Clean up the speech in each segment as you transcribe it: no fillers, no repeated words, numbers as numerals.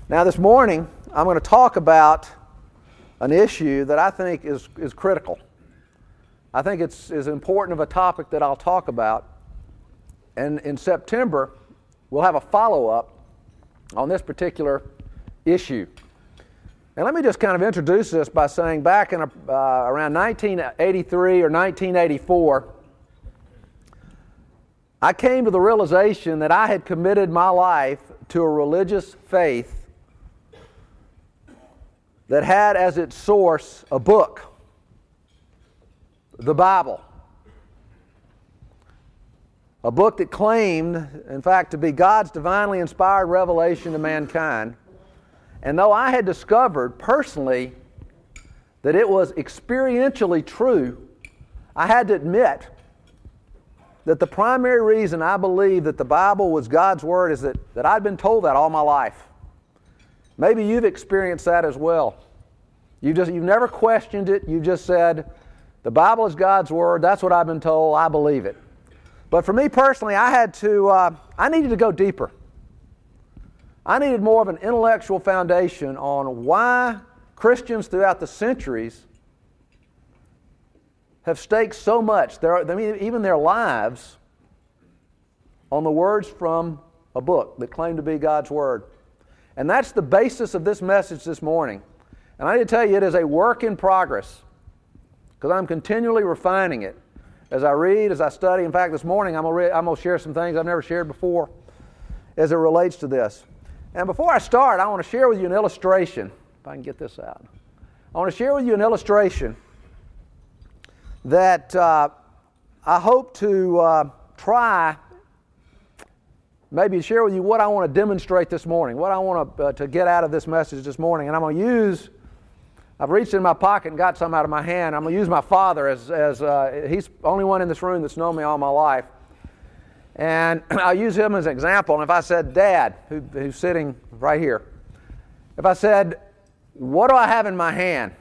Now this morning, I'm going to talk about an issue that I think is critical. I think it's as important of a topic that I'll talk about. And in September, we'll have a follow-up on this particular issue. And let me just kind of introduce this by saying back in around 1983 or 1984, I came to the realization that I had committed my life to a religious faith that had as its source a book, the Bible. A book that claimed, in fact, to be God's divinely inspired revelation to mankind. And though I had discovered personally that it was experientially true, I had to admit that the primary reason I believed that the Bible was God's Word is that I'd been told that all my life. Maybe you've experienced that as well. You've never questioned it. You've just said, the Bible is God's Word. That's what I've been told. I believe it. But for me personally, I needed to go deeper. I needed more of an intellectual foundation on why Christians throughout the centuries have staked so much, even their lives, on the words from a book that claim to be God's Word. And that's the basis of this message this morning. And I need to tell you, it is a work in progress, because I'm continually refining it as I read, as I study. In fact, this morning I'm going to share some things I've never shared before as it relates to this. And before I start, I want to share with you an illustration, if I can get this out. I want to share with you an illustration that I hope to try, maybe share with you what I want to demonstrate this morning, what I want to get out of this message this morning. And I'm going to I've reached in my pocket and got some out of my hand. I'm going to use my father as he's the only one in this room that's known me all my life. And I'll use him as an example. And if I said, Dad, who's sitting right here, if I said, what do I have in my hand?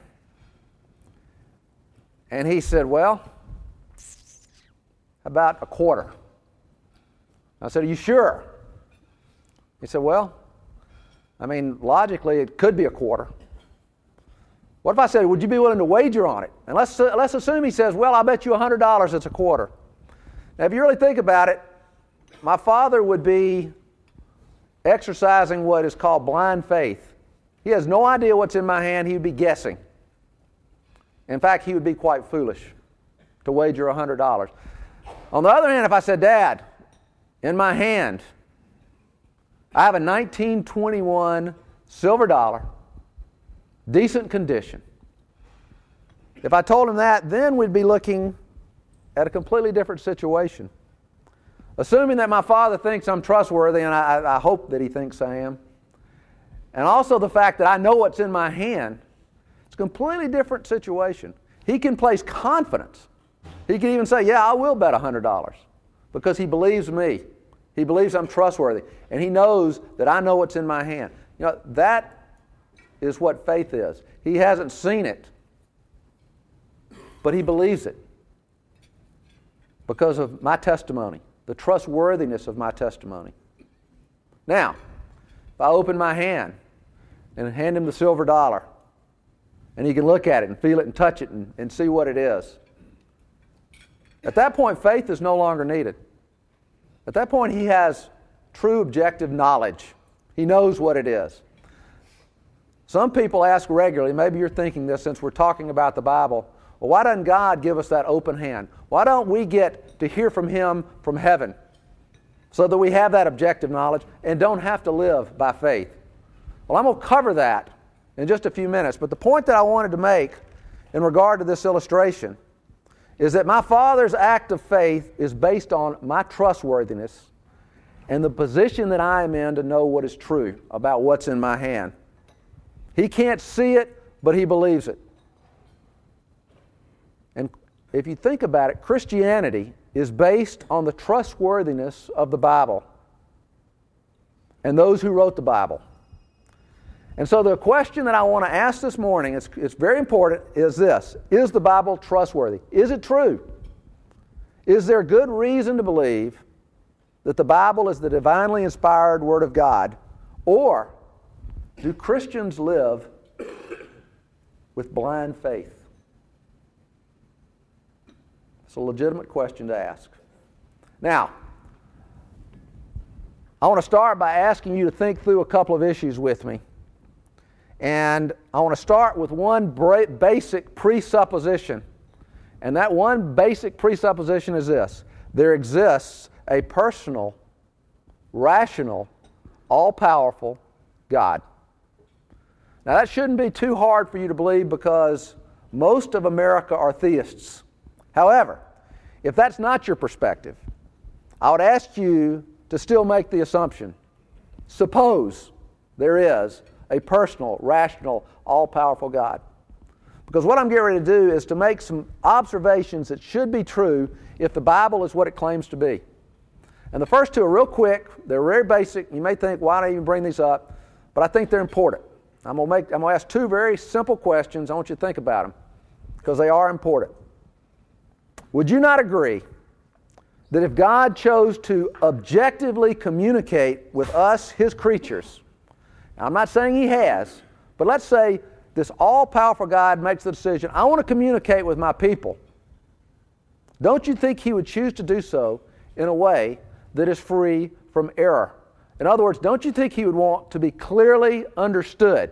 And he said, well, about a quarter. I said, are you sure? He said, well, logically it could be a quarter. What if I said, would you be willing to wager on it? And let's assume he says, well, I'll bet you $100 it's a quarter. Now, if you really think about it, my father would be exercising what is called blind faith. He has no idea what's in my hand. He would be guessing. In fact, he would be quite foolish to wager $100. On the other hand, if I said, Dad, in my hand, I have a 1921 silver dollar, decent condition. If I told him that, then we'd be looking at a completely different situation. Assuming that my father thinks I'm trustworthy, and I hope that he thinks I am, and also the fact that I know what's in my hand, it's a completely different situation. He can place confidence. He can even say, yeah, I will bet $100 because he believes me. He believes I'm trustworthy, and he knows that I know what's in my hand. That is what faith is. He hasn't seen it, but he believes it because of my testimony, the trustworthiness of my testimony. Now, if I open my hand and hand him the silver dollar, and he can look at it and feel it and touch it and see what it is, at that point, faith is no longer needed. At that point, he has true objective knowledge. He knows what it is. Some people ask regularly, maybe you're thinking this since we're talking about the Bible, well, why doesn't God give us that open hand? Why don't we get to hear from Him from heaven so that we have that objective knowledge and don't have to live by faith? Well, I'm going to cover that in just a few minutes, but the point that I wanted to make in regard to this illustration is that my father's act of faith is based on my trustworthiness and the position that I am in to know what is true about what's in my hand. He can't see it, but he believes it. And if you think about it, Christianity is based on the trustworthiness of the Bible and those who wrote the Bible. And so the question that I want to ask this morning, it's very important, is this. Is the Bible trustworthy? Is it true? Is there good reason to believe that the Bible is the divinely inspired Word of God? Or Do Christians live with blind faith? It's a legitimate question to ask. Now, I want to start by asking you to think through a couple of issues with me. And I want to start with one basic presupposition. And that one basic presupposition is this: there exists a personal, rational, all-powerful God. Now that shouldn't be too hard for you to believe because most of America are theists. However, if that's not your perspective, I would ask you to still make the assumption. Suppose there is a personal, rational, all-powerful God. Because what I'm getting ready to do is to make some observations that should be true if the Bible is what it claims to be. And the first two are real quick. They're very basic. You may think, why don't I even bring these up? But I think they're important. I'm going to ask two very simple questions. I want you to think about them because they are important. Would you not agree that if God chose to objectively communicate with us, His creatures, now I'm not saying He has, but let's say this all-powerful God makes the decision, I want to communicate with my people. Don't you think He would choose to do so in a way that is free from error? In other words, don't you think He would want to be clearly understood?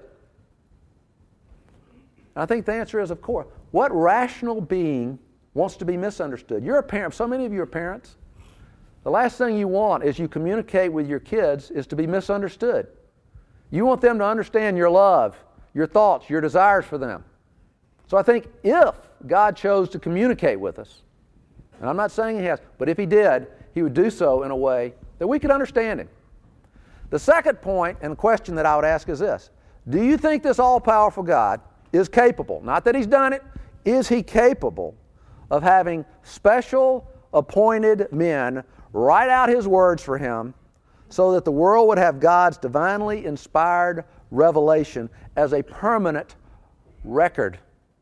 And I think the answer is, of course. What rational being wants to be misunderstood? You're a parent. So many of you are parents. The last thing you want as you communicate with your kids is to be misunderstood. You want them to understand your love, your thoughts, your desires for them. So I think if God chose to communicate with us, and I'm not saying He has, but if He did, He would do so in a way that we could understand Him. The second point and question that I would ask is this: do you think this all-powerful God is capable, not that He's done it, is He capable of having special appointed men write out His words for Him so that the world would have God's divinely inspired revelation as a permanent record?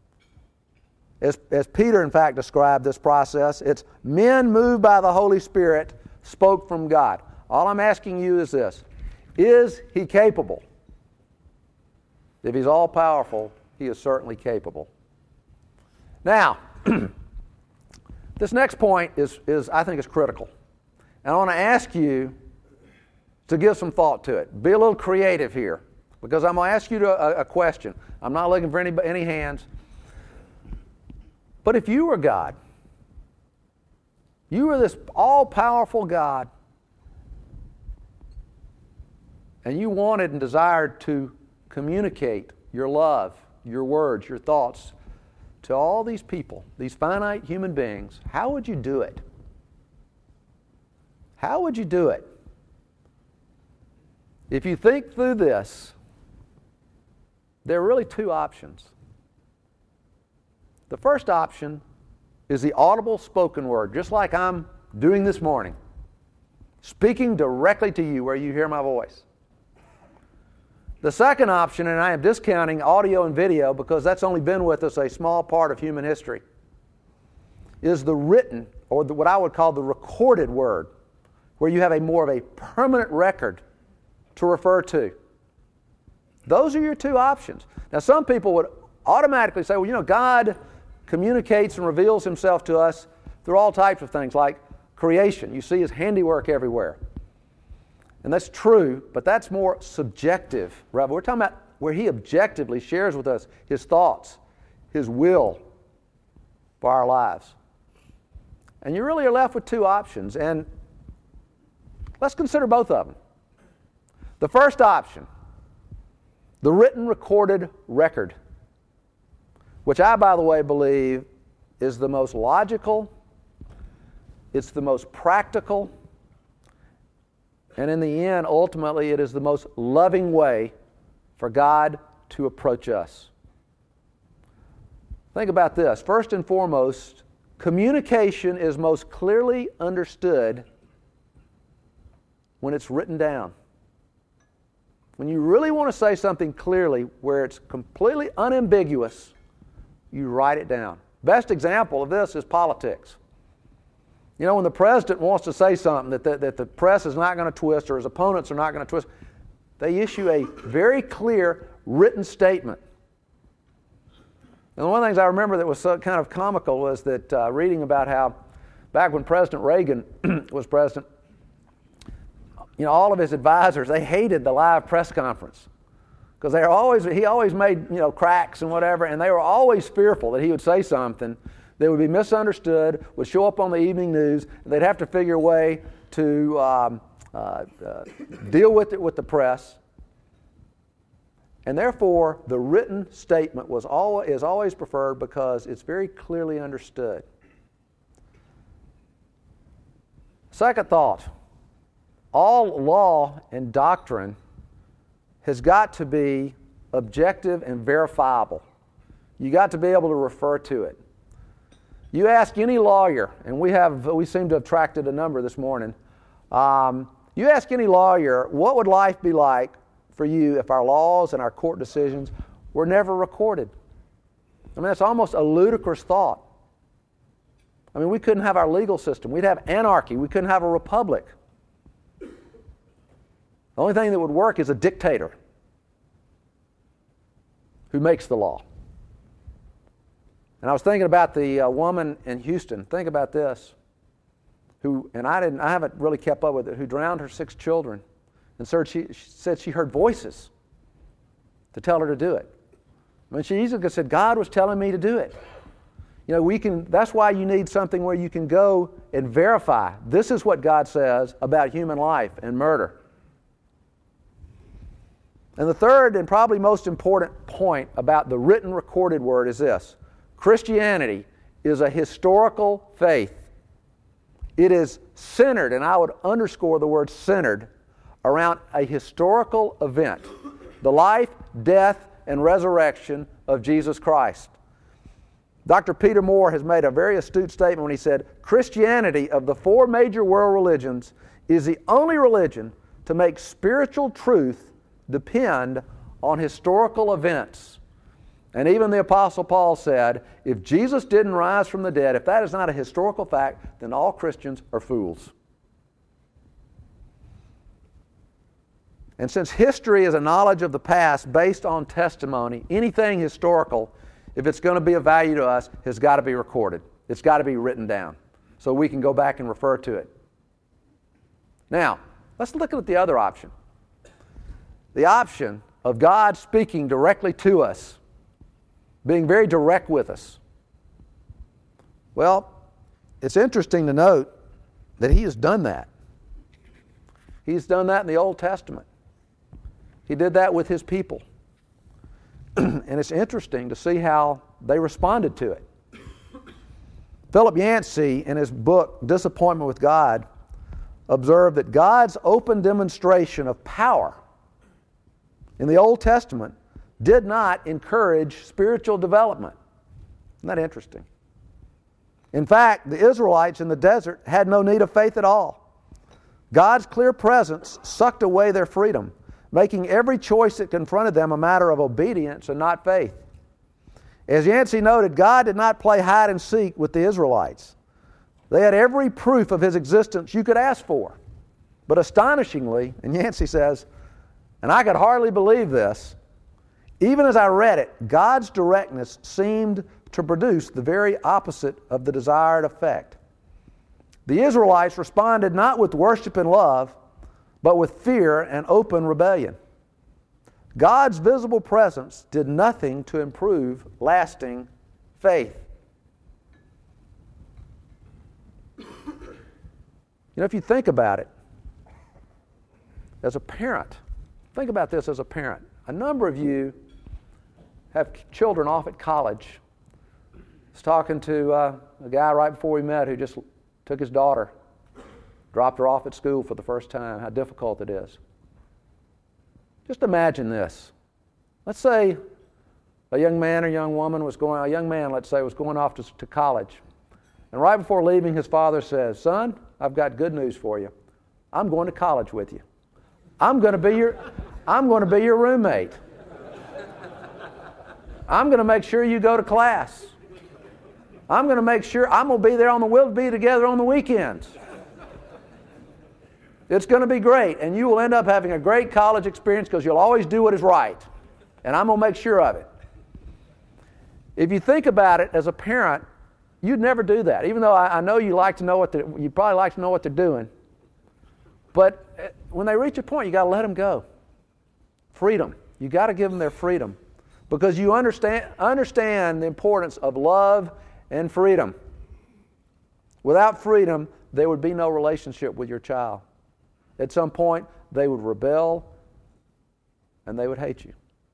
As Peter, in fact, described this process, it's men moved by the Holy Spirit spoke from God. All I'm asking you is this: is He capable? If He's all-powerful, He is certainly capable. Now, this next point is I think is critical. And I want to ask you to give some thought to it. Be a little creative here, because I'm going to ask you a question. I'm not looking for any hands. But if you were God, you were this all-powerful God, and you wanted and desired to communicate your love, your words, your thoughts to all these people, these finite human beings, how would you do it? How would you do it? If you think through this, there are really two options. The first option is the audible spoken word, just like I'm doing this morning, speaking directly to you where you hear my voice. The second option, and I am discounting audio and video because that's only been with us a small part of human history, is the written, or what I would call the recorded word, where you have more of a permanent record to refer to. Those are your two options. Now, some people would automatically say, well, God communicates and reveals Himself to us through all types of things, like creation. You see His handiwork everywhere. And that's true, but that's more subjective. Right? We're talking about where He objectively shares with us His thoughts, His will for our lives. And you really are left with two options, and let's consider both of them. The first option, the written recorded record, which I, by the way, believe is the most logical, it's the most practical, and in the end, ultimately, it is the most loving way for God to approach us. Think about this. First and foremost, communication is most clearly understood when it's written down. When you really want to say something clearly where it's completely unambiguous, you write it down. Best example of this is politics. When the president wants to say something that the press is not going to twist or his opponents are not going to twist, They issue a very clear written statement. And one of the things I remember that was so kind of comical was that reading about how back when President Reagan was president, all of his advisors, they hated the live press conference because he always made cracks and whatever, and they were always fearful that he would say something that would be misunderstood, would show up on the evening news, and they'd have to figure a way to deal with it with the press. And therefore, the written statement is always preferred because it's very clearly understood. Second thought, all law and doctrine has got to be objective and verifiable. You got to be able to refer to it. You ask any lawyer, and we seem to have tracked it a number this morning. You ask any lawyer, what would life be like for you if our laws and our court decisions were never recorded? I mean, that's almost a ludicrous thought. I mean, we couldn't have our legal system. We'd have anarchy. We couldn't have a republic. The only thing that would work is a dictator who makes the law. And I was thinking about the woman in Houston. Think about this. I haven't really kept up with it, who drowned her 6 children. And so she said she heard voices to tell her to do it. I mean, she easily could have said, God was telling me to do it. That's why you need something where you can go and verify. This is what God says about human life and murder. And the third and probably most important point about the written recorded word is this. Christianity is a historical faith. It is centered, and I would underscore the word centered, around a historical event, the life, death, and resurrection of Jesus Christ. Dr. Peter Moore has made a very astute statement when he said, Christianity, of the 4 major world religions, is the only religion to make spiritual truth depend on historical events. And even the Apostle Paul said, if Jesus didn't rise from the dead, if that is not a historical fact, then all Christians are fools. And since history is a knowledge of the past based on testimony, anything historical, if it's going to be of value to us, has got to be recorded. It's got to be written down so we can go back and refer to it. Now, let's look at the other option. The option of God speaking directly to us, being very direct with us. Well, it's interesting to note that He has done that. He's done that in the Old Testament. He did that with His people. And it's interesting to see how they responded to it. Philip Yancey, in his book, Disappointment with God, observed that God's open demonstration of power in the Old Testament did not encourage spiritual development. Isn't that interesting? In fact, the Israelites in the desert had no need of faith at all. God's clear presence sucked away their freedom, making every choice that confronted them a matter of obedience and not faith. As Yancey noted, God did not play hide and seek with the Israelites. They had every proof of His existence you could ask for. But astonishingly, and Yancey says, and I could hardly believe this, even as I read it, God's directness seemed to produce the very opposite of the desired effect. The Israelites responded not with worship and love, but with fear and open rebellion. God's visible presence did nothing to improve lasting faith. If you think about it, as a parent, think about this as a parent. A number of you have children off at college. I was talking to a guy right before we met who just took his daughter, dropped her off at school for the first time, how difficult it is. Just imagine this. Let's say a young man or young woman was going, a young man, let's say, was going off to college. And right before leaving, his father says, son, I've got good news for you. I'm going to college with you. I'm going to be your roommate. I'm going to make sure you go to class. I'm going to make sure we'll be together on the weekends. It's going to be great, and you will end up having a great college experience because you'll always do what is right. And I'm going to make sure of it. If you think about it as a parent, you'd never do that. Even though I know you you probably like to know what they're doing. But when they reach a point, you got to let them go. Freedom. You got to give them their freedom because you understand the importance of love and freedom. Without freedom, there would be no relationship with your child. At some point, they would rebel and they would hate you.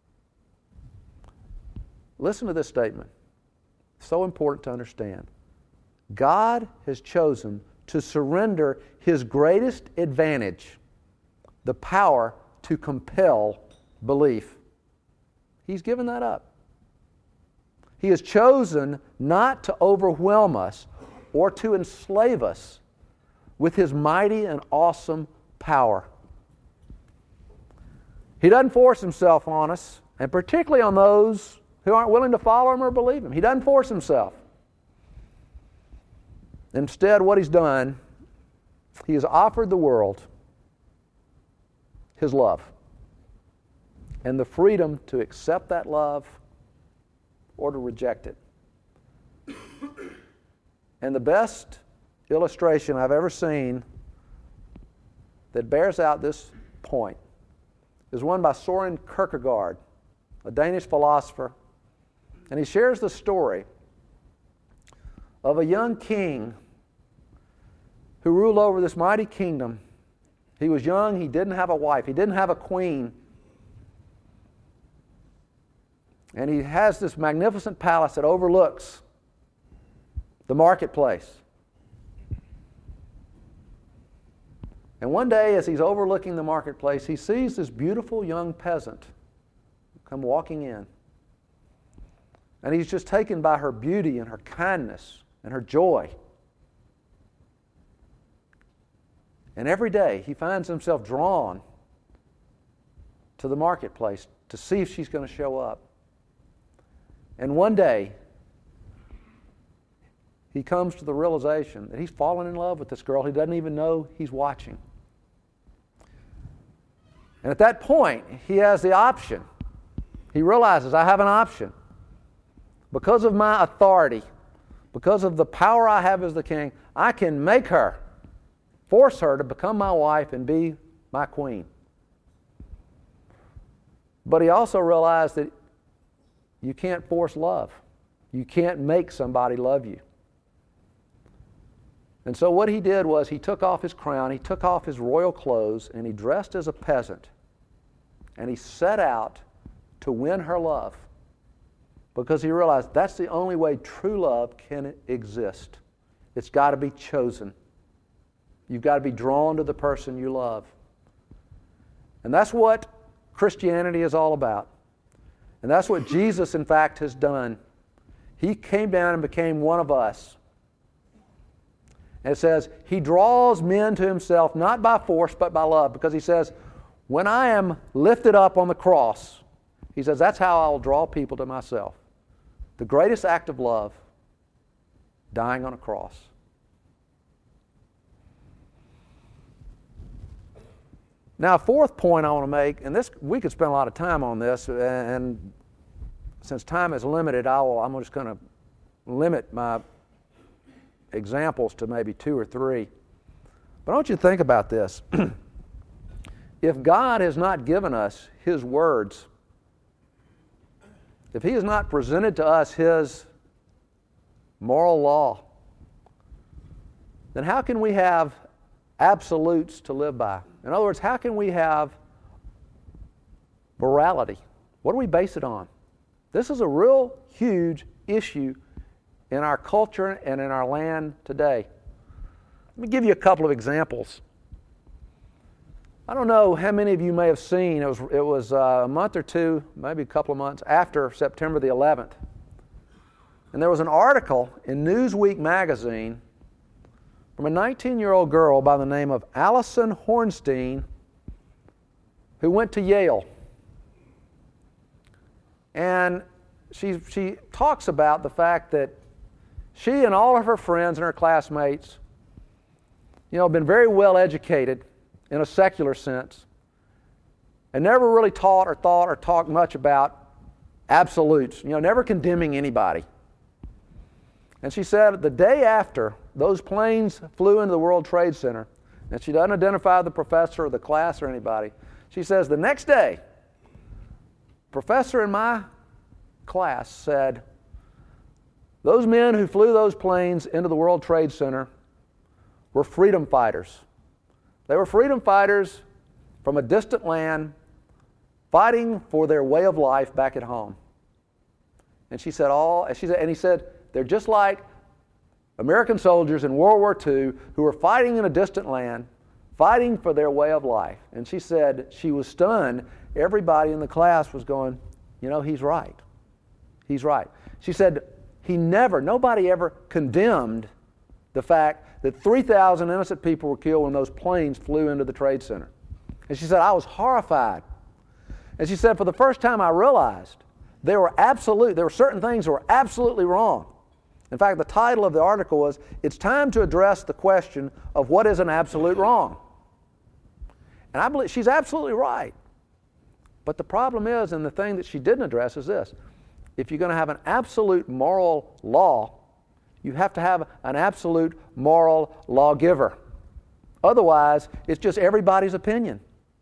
Listen to this statement. So important to understand. God has chosen to surrender His greatest advantage, the power to compel belief. He's given that up. He has chosen not to overwhelm us or to enslave us with His mighty and awesome power. He doesn't force Himself on us, and particularly on those who aren't willing to follow Him or believe Him. He doesn't force Himself. Instead, what He's done, He has offered the world His love and the freedom to accept that love or to reject it. And the best illustration I've ever seen that bears out this point is one by Søren Kierkegaard, a Danish philosopher. And he shares the story of a young king who ruled over this mighty kingdom. He was young, he didn't have a wife, he didn't have a queen. And he has this magnificent palace that overlooks the marketplace. And one day, as he's overlooking the marketplace, he sees this beautiful young peasant come walking in. And he's just taken by her beauty and her kindness and her joy. And every day, he finds himself drawn to the marketplace to see if she's going to show up. And one day, he comes to the realization that he's fallen in love with this girl. He doesn't even know he's watching. And at that point, he has the option. He realizes, I have an option. Because of my authority, because of the power I have as the king, I can make her, force her to become my wife and be my queen. But he also realized that you can't force love. You can't make somebody love you. And so what he did was he took off his crown, he took off his royal clothes, and he dressed as a peasant. And he set out to win her love because he realized that's the only way true love can exist. It's got to be chosen. You've got to be drawn to the person you love. And that's what Christianity is all about. And that's what Jesus, in fact, has done. He came down and became one of us. And it says, He draws men to Himself not by force but by love. Because He says, when I am lifted up on the cross, He says, that's how I'll draw people to myself. The greatest act of love, dying on a cross. Now, a fourth point I want to make, and this we could spend a lot of time on this, and since time is limited, I'm just going to limit my examples to maybe 2 or 3. But I want you to think about this. If God has not given us His words, if He has not presented to us His moral law, then how can we have absolutes to live by? In other words, how can we have morality? What do we base it on? This is a real huge issue in our culture and in our land today. Let me give you a couple of examples. I don't know how many of you may have seen, it was a month or two, maybe a couple of months after September the 11th. And there was an article in Newsweek magazine from a 19-year-old girl by the name of Allison Hornstein who went to Yale. And she talks about the fact that she and all of her friends and her classmates, been very well educated in a secular sense, and never really taught or thought or talked much about absolutes, never condemning anybody. And she said the day after those planes flew into the World Trade Center, and she doesn't identify the professor or the class or anybody, she says the next day, professor in my class said, those men who flew those planes into the World Trade Center were freedom fighters. They were freedom fighters from a distant land fighting for their way of life back at home. And he said, they're just like American soldiers in World War II who were fighting in a distant land, fighting for their way of life. And she said she was stunned. Everybody in the class was going, he's right. He's right. She said nobody ever condemned the fact that 3,000 innocent people were killed when those planes flew into the Trade Center. And she said, I was horrified. And she said, for the first time I realized there were certain things that were absolutely wrong. In fact, the title of the article was, It's Time to Address the Question of What is an Absolute Wrong. And I believe she's absolutely right. But the problem is, and the thing that she didn't address is this, if you're going to have an absolute moral law, you have to have an absolute moral lawgiver. Otherwise, it's just everybody's opinion.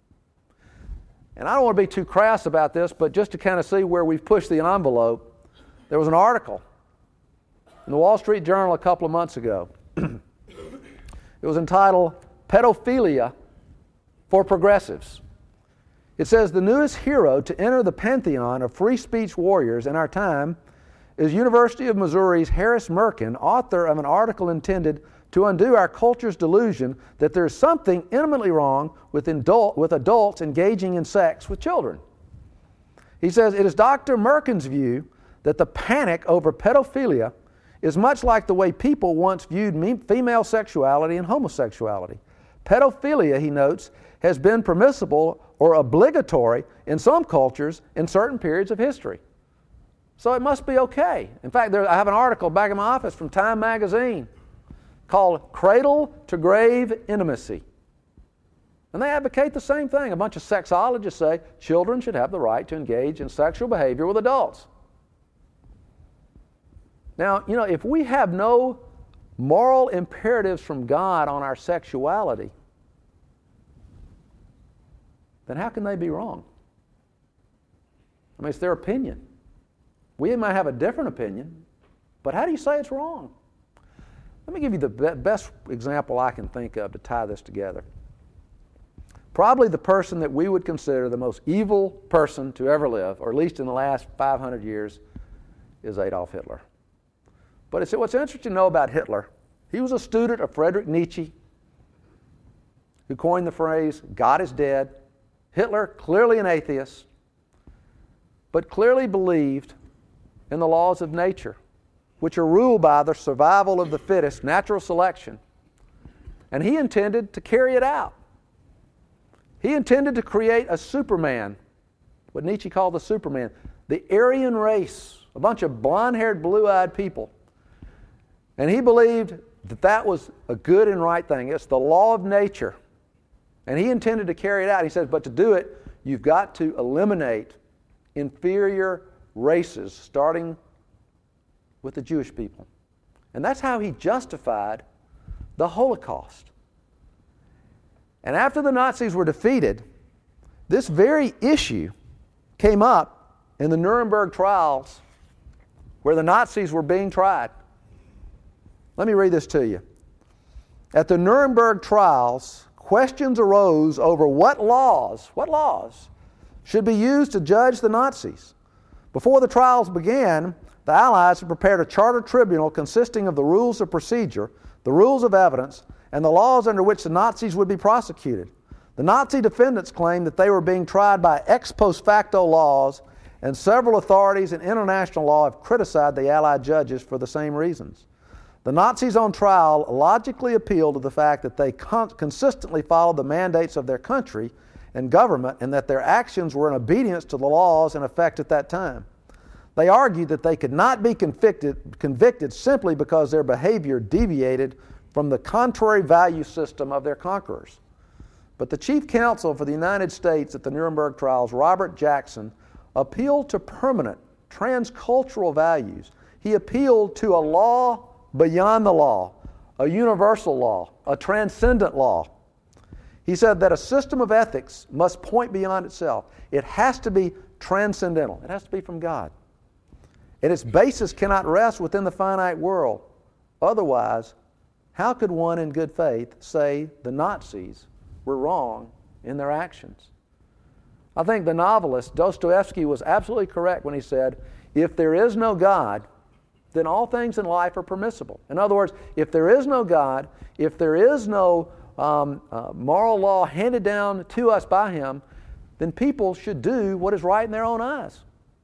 And I don't want to be too crass about this, but just to kind of see where we've pushed the envelope, there was an article in the Wall Street Journal a couple of months ago. It was entitled, Pedophilia for Progressives. It says, the newest hero to enter the pantheon of free speech warriors in our time is University of Missouri's Harris Merkin, author of an article intended to undo our culture's delusion that there's something intimately wrong with adults engaging in sex with children. He says, it is Dr. Merkin's view that the panic over pedophilia is much like the way people once viewed female sexuality and homosexuality. Pedophilia, he notes, has been permissible or obligatory in some cultures in certain periods of history. So it must be okay. In fact, I have an article back in my office from Time magazine called Cradle to Grave Intimacy. And they advocate the same thing. A bunch of sexologists say children should have the right to engage in sexual behavior with adults. Now, if we have no moral imperatives from God on our sexuality, then how can they be wrong? I mean, it's their opinion. We might have a different opinion, but how do you say it's wrong? Let me give you the best example I can think of to tie this together. Probably the person that we would consider the most evil person to ever live, or at least in the last 500 years, is Adolf Hitler. But what's interesting to know about Hitler, he was a student of Friedrich Nietzsche, who coined the phrase, God is dead. Hitler, clearly an atheist, but clearly believed in the laws of nature, which are ruled by the survival of the fittest, natural selection. And he intended to carry it out. He intended to create a Superman, what Nietzsche called the Superman, the Aryan race, a bunch of blonde-haired, blue-eyed people. And he believed that that was a good and right thing. It's the law of nature. And he intended to carry it out. He says, but to do it, you've got to eliminate inferior races, starting with the Jewish people. And that's how he justified the Holocaust. And after the Nazis were defeated, this very issue came up in the Nuremberg trials where the Nazis were being tried. Let me read this to you. At the Nuremberg trials, questions arose over what laws should be used to judge the Nazis. Before the trials began, the Allies had prepared a charter tribunal consisting of the rules of procedure, the rules of evidence, and the laws under which the Nazis would be prosecuted. The Nazi defendants claimed that they were being tried by ex post facto laws, and several authorities in international law have criticized the Allied judges for the same reasons. The Nazis on trial logically appealed to the fact that they consistently followed the mandates of their country and government, and that their actions were in obedience to the laws in effect at that time. They argued that they could not be convicted simply because their behavior deviated from the contrary value system of their conquerors. But the chief counsel for the United States at the Nuremberg trials, Robert Jackson, appealed to permanent transcultural values. He appealed to a law beyond the law, a universal law, a transcendent law. He said that a system of ethics must point beyond itself. It has to be transcendental. It has to be from God. And its basis cannot rest within the finite world. Otherwise, how could one in good faith say the Nazis were wrong in their actions? I think the novelist Dostoevsky was absolutely correct when he said, if there is no God, then all things in life are permissible. In other words, if there is no God, if there is no moral law handed down to us by Him, then people should do what is right in their own eyes.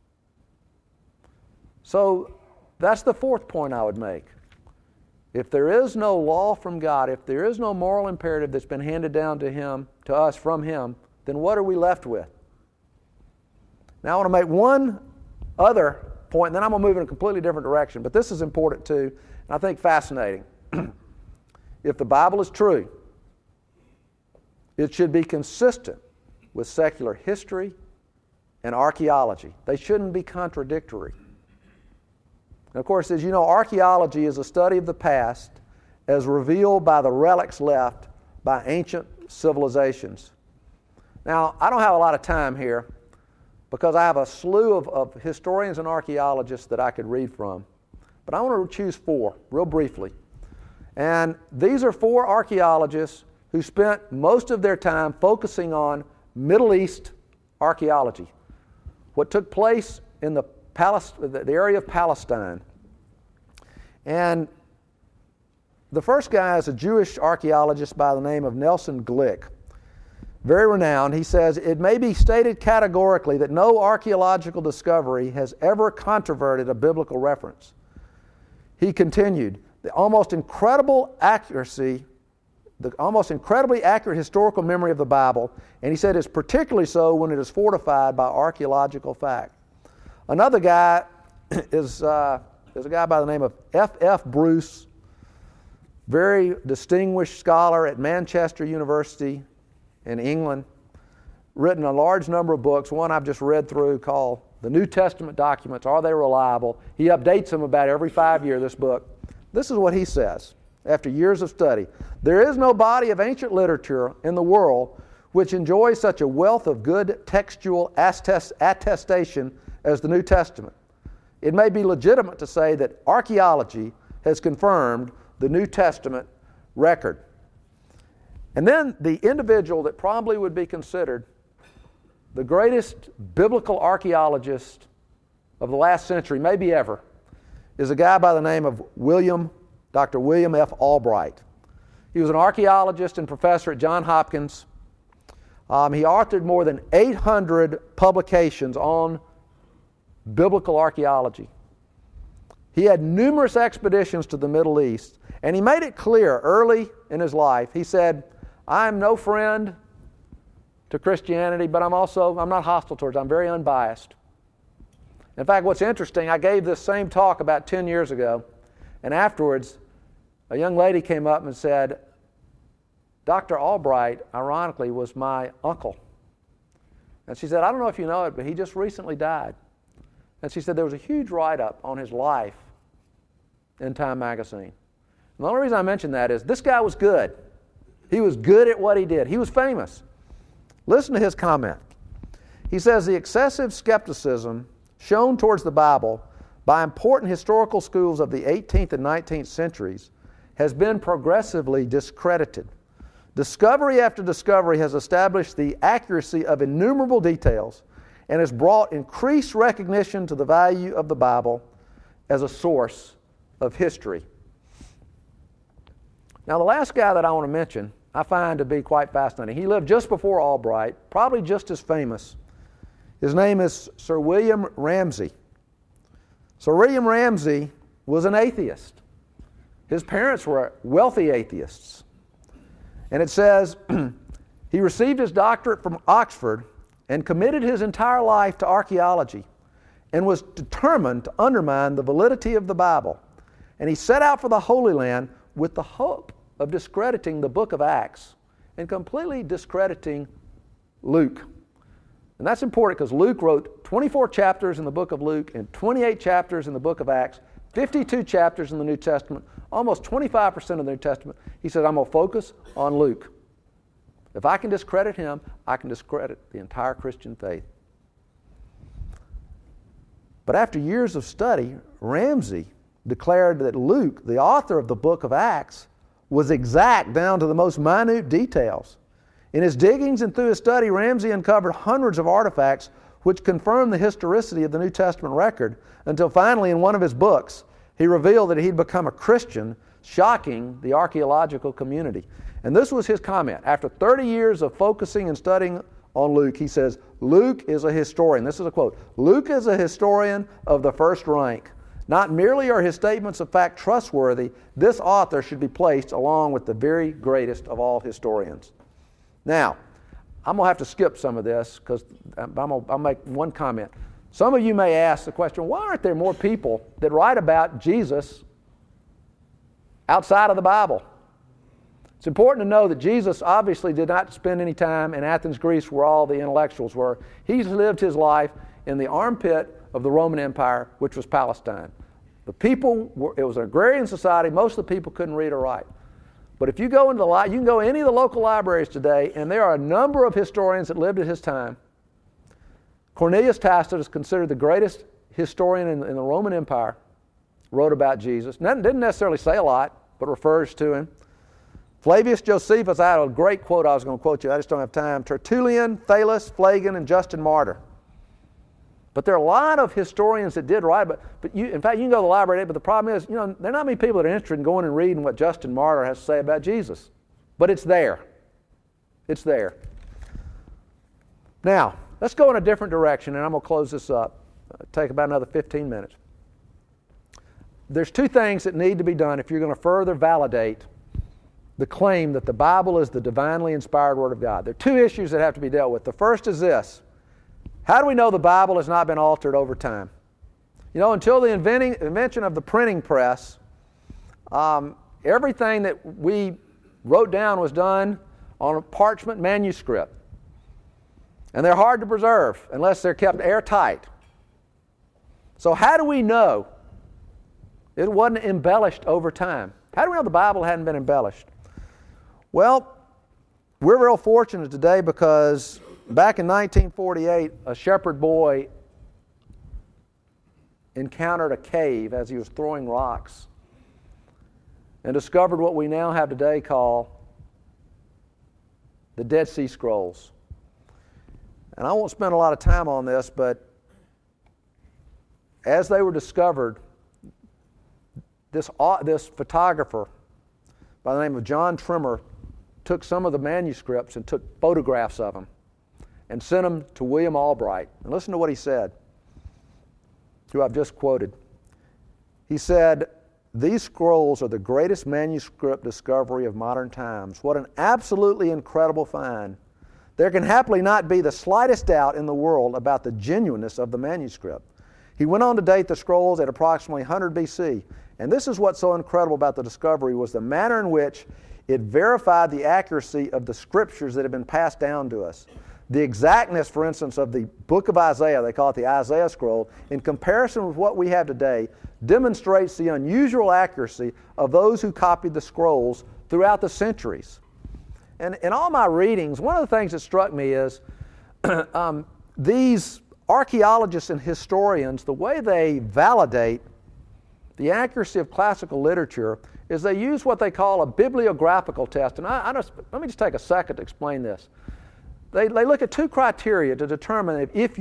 So that's the fourth point I would make. If there is no law from God, if there is no moral imperative that's been handed down to us from Him, then what are we left with? Now I want to make one other point, and then I'm going to move in a completely different direction, but this is important too, and I think fascinating. If the Bible is true, it should be consistent with secular history and archaeology. They shouldn't be contradictory. And of course, as you know, archaeology is a study of the past as revealed by the relics left by ancient civilizations. Now, I don't have a lot of time here because I have a slew of historians and archaeologists that I could read from. But I want to choose four, real briefly. And these are four archaeologists who spent most of their time focusing on Middle East archaeology, what took place in the area of Palestine. And the first guy is a Jewish archaeologist by the name of Nelson Glick, very renowned. He says, it may be stated categorically that no archaeological discovery has ever controverted a biblical reference. He continued, the almost incredibly accurate historical memory of the Bible, and he said it's particularly so when it is fortified by archaeological fact. Another guy is a guy by the name of F.F. Bruce, very distinguished scholar at Manchester University in England, written a large number of books. One I've just read through called The New Testament Documents, Are They Reliable? He updates them about every 5 years, this book. This is what he says after years of study. There is no body of ancient literature in the world which enjoys such a wealth of good textual attestation as the New Testament. It may be legitimate to say that archaeology has confirmed the New Testament record. And then the individual that probably would be considered the greatest biblical archaeologist of the last century, maybe ever, is a guy by the name of Dr. William F. Albright. He was an archaeologist and professor at Johns Hopkins. He authored more than 800 publications on biblical archaeology. He had numerous expeditions to the Middle East, and he made it clear early in his life. He said, I'm no friend to Christianity, but I'm not hostile towards it. I'm very unbiased. In fact, what's interesting, I gave this same talk about 10 years ago, and afterwards, a young lady came up and said, Dr. Albright, ironically, was my uncle. And she said, I don't know if you know it, but he just recently died. And she said there was a huge write-up on his life in Time magazine. And the only reason I mention that is this guy was good. He was good at what he did. He was famous. Listen to his comment. He says, the excessive skepticism shown towards the Bible by important historical schools of the 18th and 19th centuries has been progressively discredited. Discovery after discovery has established the accuracy of innumerable details and has brought increased recognition to the value of the Bible as a source of history. Now, the last guy that I want to mention, I find to be quite fascinating. He lived just before Albright, probably just as famous. His name is Sir William Ramsay. Sir William Ramsay was an atheist. His parents were wealthy atheists. And it says, he received his doctorate from Oxford and committed his entire life to archaeology and was determined to undermine the validity of the Bible. And he set out for the Holy Land with the hope of discrediting the book of Acts and completely discrediting Luke. And that's important because Luke wrote 24 chapters in the book of Luke and 28 chapters in the book of Acts, 52 chapters in the New Testament, almost 25% of the New Testament. He said, I'm going to focus on Luke. If I can discredit him, I can discredit the entire Christian faith. But after years of study, Ramsey declared that Luke, the author of the book of Acts, was exact down to the most minute details. In his diggings and through his study, Ramsey uncovered hundreds of artifacts which confirmed the historicity of the New Testament record, until finally in one of his books, he revealed that he'd become a Christian, shocking the archaeological community. And this was his comment. After 30 years of focusing and studying on Luke, he says, Luke is a historian. This is a quote. Luke is a historian of the first rank. Not merely are his statements of fact trustworthy, this author should be placed along with the very greatest of all historians. Now, I'm going to have to skip some of this because I'll make one comment. Some of you may ask the question, why aren't there more people that write about Jesus outside of the Bible? It's important to know that Jesus obviously did not spend any time in Athens, Greece, where all the intellectuals were. He lived his life in the armpit of the Roman Empire, which was Palestine. It was an agrarian society. Most of the people couldn't read or write. But if you go into you can go to any of the local libraries today, and there are a number of historians that lived at his time. Cornelius Tacitus is considered the greatest historian in the Roman Empire, wrote about Jesus. Didn't necessarily say a lot, but refers to him. Flavius Josephus, I had a great quote I was going to quote you. I just don't have time. Tertullian, Thales, Phlegon, and Justin Martyr. But there are a lot of historians that did write, but in fact, you can go to the library today, but the problem is, there are not many people that are interested in going and reading what Justin Martyr has to say about Jesus. But it's there. It's there. Now, let's go in a different direction, and I'm going to close this up. It'll take about another 15 minutes. There's two things that need to be done if you're going to further validate the claim that the Bible is the divinely inspired Word of God. There are two issues that have to be dealt with. The first is this. How do we know the Bible has not been altered over time? Until the invention of the printing press, everything that we wrote down was done on a parchment manuscript. And they're hard to preserve unless they're kept airtight. So how do we know it wasn't embellished over time? How do we know the Bible hadn't been embellished? Well, we're real fortunate today because back in 1948, a shepherd boy encountered a cave as he was throwing rocks and discovered what we now have today called the Dead Sea Scrolls. And I won't spend a lot of time on this, but as they were discovered, this photographer by the name of John Trimmer took some of the manuscripts and took photographs of them and sent them to William Albright. And listen to what he said, who I've just quoted. He said, "These scrolls are the greatest manuscript discovery of modern times. What an absolutely incredible find. There can happily not be the slightest doubt in the world about the genuineness of the manuscript." He went on to date the scrolls at approximately 100 BC. And this is what's so incredible about the discovery was the manner in which it verified the accuracy of the scriptures that have been passed down to us. The exactness, for instance, of the book of Isaiah, they call it the Isaiah scroll, in comparison with what we have today, demonstrates the unusual accuracy of those who copied the scrolls throughout the centuries. And in all my readings, one of the things that struck me is these archaeologists and historians, the way they validate the accuracy of classical literature is they use what they call a bibliographical test. And let me just take a second to explain this. They look at two criteria to determine if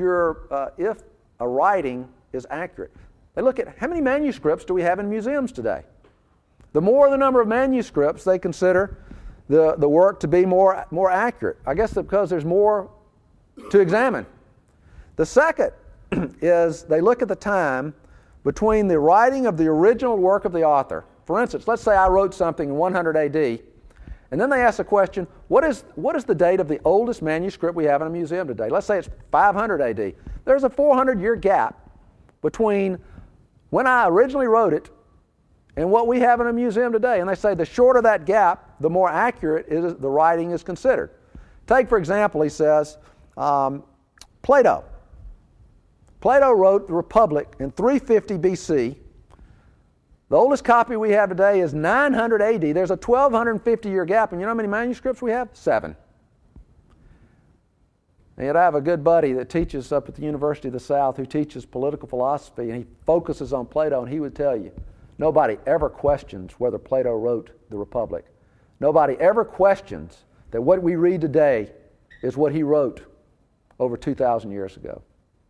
a writing is accurate. They look at how many manuscripts do we have in museums today. The more the number of manuscripts, they consider the work to be more accurate. I guess because there's more to examine. The second is they look at the time between the writing of the original work of the author. For instance, let's say I wrote something in 100 AD, and then they ask the question, what is the date of the oldest manuscript we have in a museum today? Let's say it's 500 AD. There's a 400-year gap between when I originally wrote it and what we have in a museum today. And they say the shorter that gap, the more accurate the writing is considered. Take, for example, he says, Plato. Plato wrote the Republic in 350 BC. The oldest copy we have today is 900 AD. There's a 1,250-year gap, and you know how many manuscripts we have? 7. And yet I have a good buddy that teaches up at the University of the South who teaches political philosophy, and he focuses on Plato, and he would tell you, nobody ever questions whether Plato wrote the Republic. Nobody ever questions that what we read today is what he wrote over 2,000 years ago.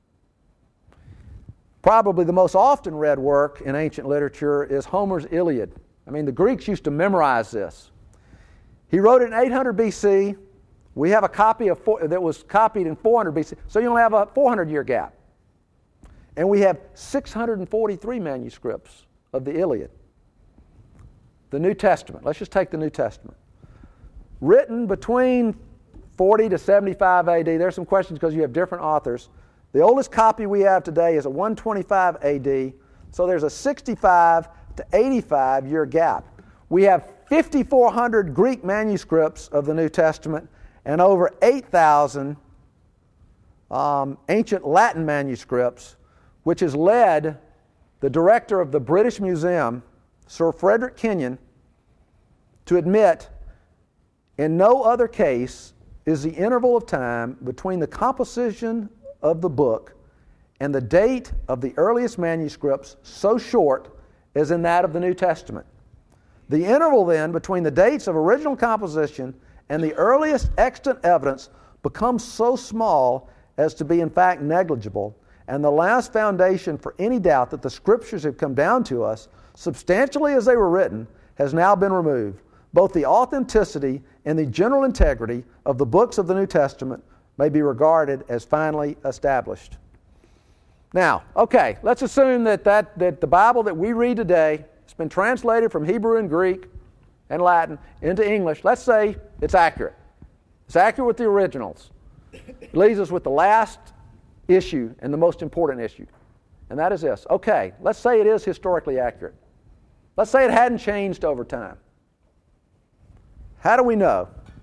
Probably the most often read work in ancient literature is Homer's Iliad. I mean, the Greeks used to memorize this. He wrote it in 800 BC. We have a copy that was copied in 400 BC, so you only have a 400-year gap. And we have 643 manuscripts of the Iliad. The New Testament. Let's just take the New Testament. Written between 40 to 75 AD. There's some questions because you have different authors. The oldest copy we have today is a 125 AD, so there's a 65 to 85 year gap. We have 5,400 Greek manuscripts of the New Testament and over 8,000 ancient Latin manuscripts, which has led the director of the British Museum, Sir Frederick Kenyon, to admit in no other case is the interval of time between the composition of the book and the date of the earliest manuscripts so short as in that of the New Testament. The interval then between the dates of original composition and the earliest extant evidence becomes so small as to be in fact negligible, and the last foundation for any doubt that the Scriptures have come down to us, substantially as they were written, has now been removed. Both the authenticity and the general integrity of the books of the New Testament may be regarded as finally established. Now, okay, let's assume that the Bible that we read today has been translated from Hebrew and Greek and Latin into English. Let's say it's accurate. It's accurate with the originals. It leaves us with the last issue and the most important issue, and that is this. Okay, let's say it is historically accurate. Let's say it hadn't changed over time. How do we know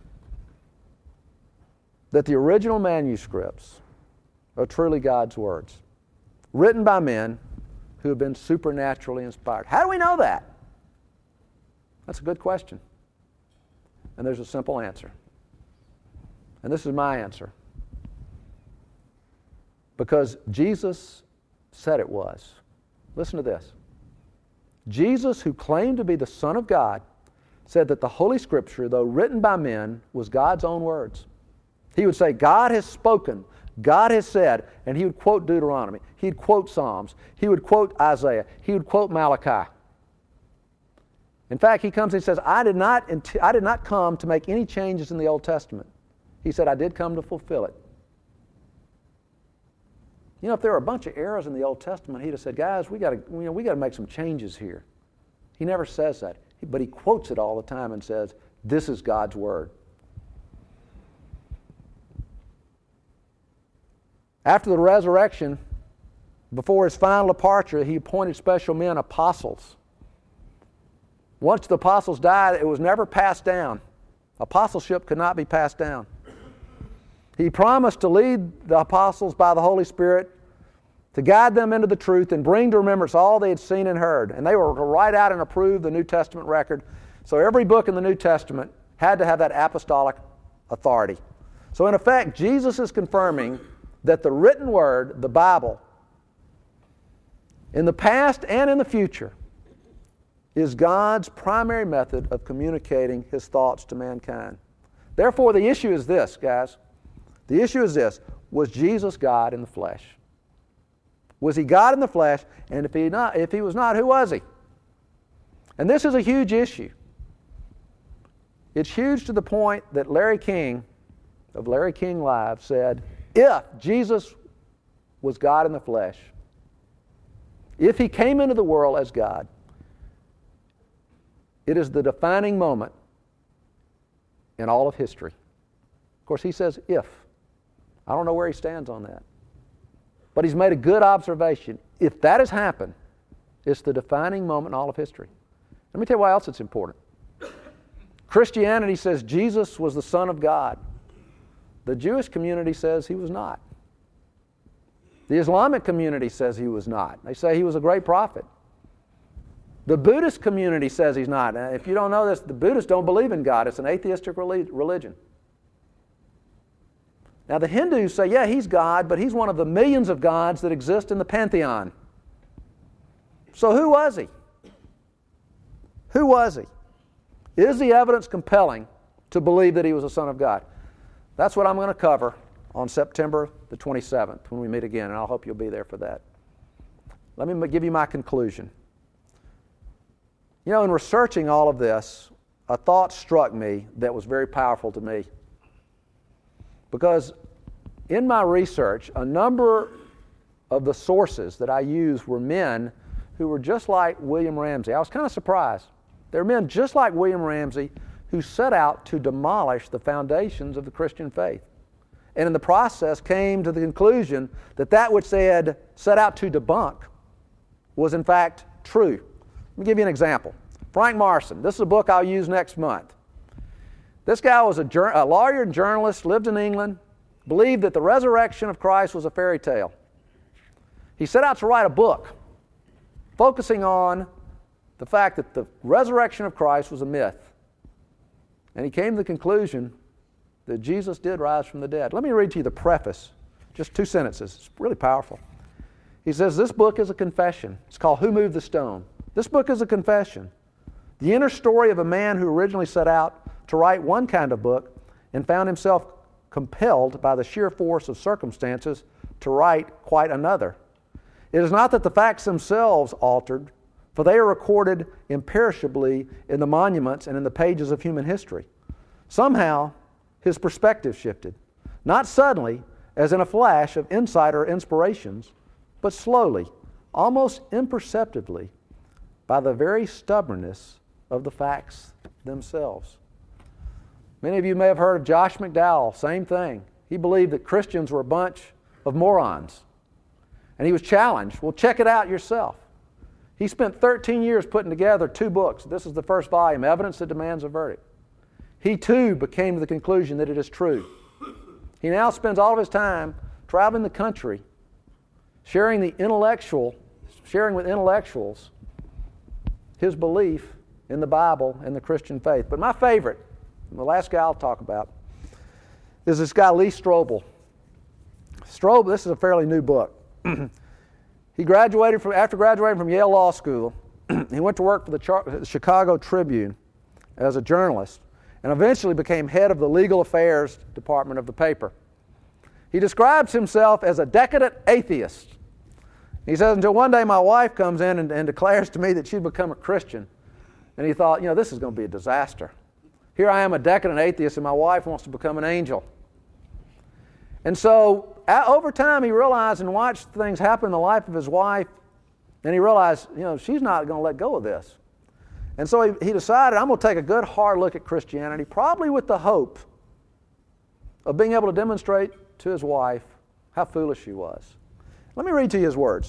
that the original manuscripts are truly God's words, written by men who have been supernaturally inspired? How do we know that? That's a good question. And there's a simple answer. And this is my answer. Because Jesus said it was. Listen to this. Jesus, who claimed to be the Son of God, said that the Holy Scripture, though written by men, was God's own words. He would say, God has spoken, God has said, and he would quote Deuteronomy. He'd quote Psalms. He would quote Isaiah. He would quote Malachi. In fact, he comes and says, I did not come to make any changes in the Old Testament. He said, I did come to fulfill it. You know, if there were a bunch of errors in the Old Testament, he'd have said, guys, we got to make some changes here. He never says that, but he quotes it all the time and says, this is God's Word. After the resurrection, before his final departure, he appointed special men, apostles. Once the apostles died, it was never passed down. Apostleship could not be passed down. He promised to lead the apostles by the Holy Spirit, to guide them into the truth and bring to remembrance all they had seen and heard. And they were to write out and approve the New Testament record. So every book in the New Testament had to have that apostolic authority. So in effect, Jesus is confirming that the written word, the Bible, in the past and in the future, is God's primary method of communicating His thoughts to mankind. Therefore, the issue is this, guys. The issue is this. Was Jesus God in the flesh? Was He God in the flesh? And if He was not, who was He? And this is a huge issue. It's huge to the point that Larry King, of Larry King Live, said, if Jesus was God in the flesh, if He came into the world as God, it is the defining moment in all of history. Of course, he says if. I don't know where he stands on that. But he's made a good observation. If that has happened, it's the defining moment in all of history. Let me tell you why else it's important. Christianity says Jesus was the Son of God. The Jewish community says he was not. The Islamic community says he was not. They say he was a great prophet. The Buddhist community says he's not. Now, if you don't know this, the Buddhists don't believe in God. It's an atheistic religion. Now, the Hindus say, yeah, he's God, but he's one of the millions of gods that exist in the pantheon. So who was he? Who was he? Is the evidence compelling to believe that he was a Son of God? That's what I'm going to cover on September the 27th when we meet again, and I hope you'll be there for that. Let me give you my conclusion. You know, in researching all of this, a thought struck me that was very powerful to me. Because in my research, a number of the sources that I used were men who were just like William Ramsey. I was kind of surprised. They were men just like William Ramsey who set out to demolish the foundations of the Christian faith. And in the process came to the conclusion that that which they had set out to debunk was in fact true. Let me give you an example. Frank Marson. This is a book I'll use next month. This guy was a lawyer and journalist, lived in England, believed that the resurrection of Christ was a fairy tale. He set out to write a book focusing on the fact that the resurrection of Christ was a myth. And he came to the conclusion that Jesus did rise from the dead. Let me read to you the preface, just 2 sentences. It's really powerful. He says, this book is a confession. It's called Who Moved the Stone? This book is a confession. The inner story of a man who originally set out to write one kind of book and found himself compelled by the sheer force of circumstances to write quite another. It is not that the facts themselves altered, for they are recorded imperishably in the monuments and in the pages of human history. Somehow, his perspective shifted, not suddenly, as in a flash of insight or inspirations, but slowly, almost imperceptibly, by the very stubbornness of the facts themselves. Many of you may have heard of Josh McDowell, same thing. He believed that Christians were a bunch of morons. And he was challenged. Well, check it out yourself. He spent 13 years putting together 2 books. This is the first volume, Evidence That Demands a Verdict. He too became to the conclusion that it is true. He now spends all of his time traveling the country, sharing with intellectuals his belief in the Bible and the Christian faith. But my favorite, and the last guy I'll talk about, is this guy Lee Strobel. Strobel, this is a fairly new book. After graduating from Yale Law School, he went to work for the Chicago Tribune as a journalist and eventually became head of the legal affairs department of the paper. He describes himself as a decadent atheist. He says, until one day my wife comes in and declares to me that she'd become a Christian. And he thought, this is going to be a disaster. Here I am, a decadent atheist, and my wife wants to become an angel. And so, over time, he realized and watched things happen in the life of his wife, and he realized, she's not going to let go of this. And so he decided, I'm going to take a good hard look at Christianity, probably with the hope of being able to demonstrate to his wife how foolish she was. Let me read to you his words.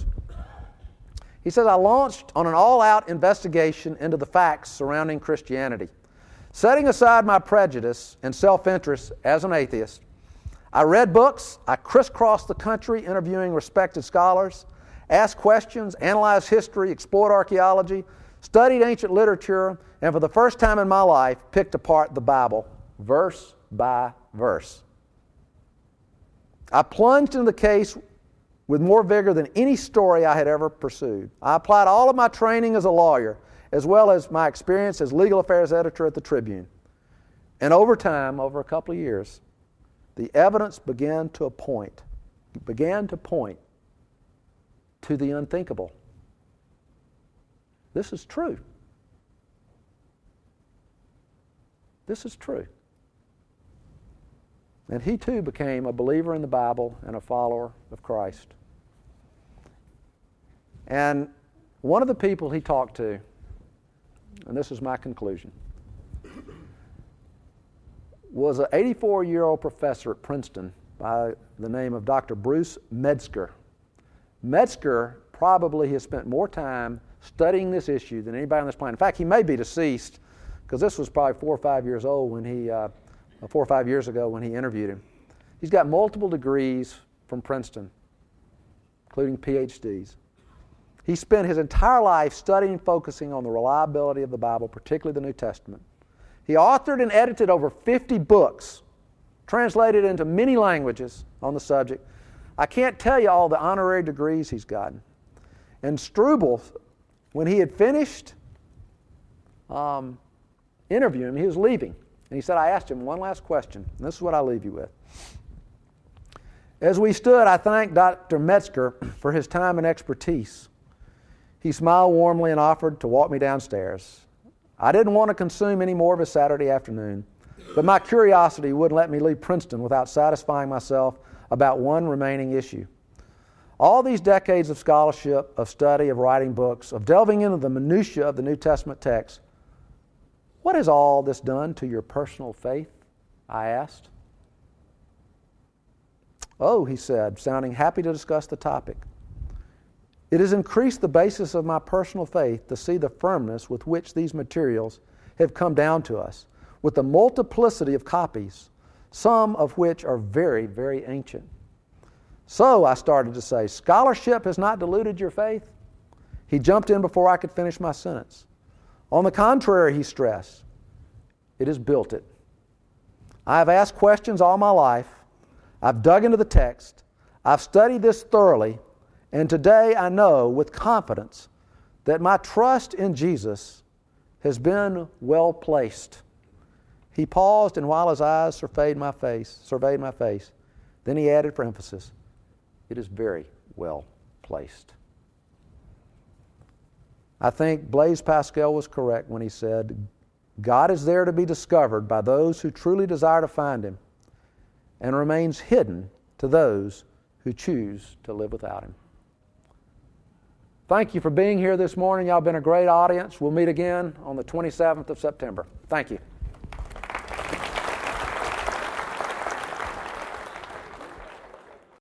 He says, I launched on an all-out investigation into the facts surrounding Christianity. Setting aside my prejudice and self-interest as an atheist, I read books, I crisscrossed the country interviewing respected scholars, asked questions, analyzed history, explored archaeology, studied ancient literature, and for the first time in my life, picked apart the Bible, verse by verse. I plunged into the case with more vigor than any story I had ever pursued. I applied all of my training as a lawyer, as well as my experience as legal affairs editor at the Tribune. And over time, over a couple of years, the evidence began to point to the unthinkable. This is true. This is true. And he too became a believer in the Bible and a follower of Christ. And one of the people he talked to, and this is my conclusion, was an 84-year-old professor at Princeton by the name of Dr. Bruce Metzger. Metzger probably has spent more time studying this issue than anybody on this planet. In fact, he may be deceased, because this was probably 4 or 5 years old when 4 or 5 years ago when he interviewed him. He's got multiple degrees from Princeton, including PhDs. He spent his entire life studying and focusing on the reliability of the Bible, particularly the New Testament. He authored and edited over 50 books, translated into many languages on the subject. I can't tell you all the honorary degrees he's gotten. And Struble, when he had finished interviewing him, he was leaving. And he said, I asked him one last question, and this is what I'll leave you with. As we stood, I thanked Dr. Metzger for his time and expertise. He smiled warmly and offered to walk me downstairs. I didn't want to consume any more of his Saturday afternoon, but my curiosity wouldn't let me leave Princeton without satisfying myself about one remaining issue. All these decades of scholarship, of study, of writing books, of delving into the minutiae of the New Testament text, what has all this done to your personal faith? I asked. Oh, he said, sounding happy to discuss the topic. It has increased the basis of my personal faith to see the firmness with which these materials have come down to us, with the multiplicity of copies, some of which are very, very ancient. So, I started to say, scholarship has not diluted your faith? He jumped in before I could finish my sentence. On the contrary, he stressed, it has built it. I have asked questions all my life. I've dug into the text. I've studied this thoroughly. And today I know with confidence that my trust in Jesus has been well placed. He paused, and while his eyes surveyed my face, then he added for emphasis, it is very well placed. I think Blaise Pascal was correct when he said, God is there to be discovered by those who truly desire to find Him, and remains hidden to those who choose to live without Him. Thank you for being here this morning. Y'all been a great audience. We'll meet again on the 27th of September. Thank you.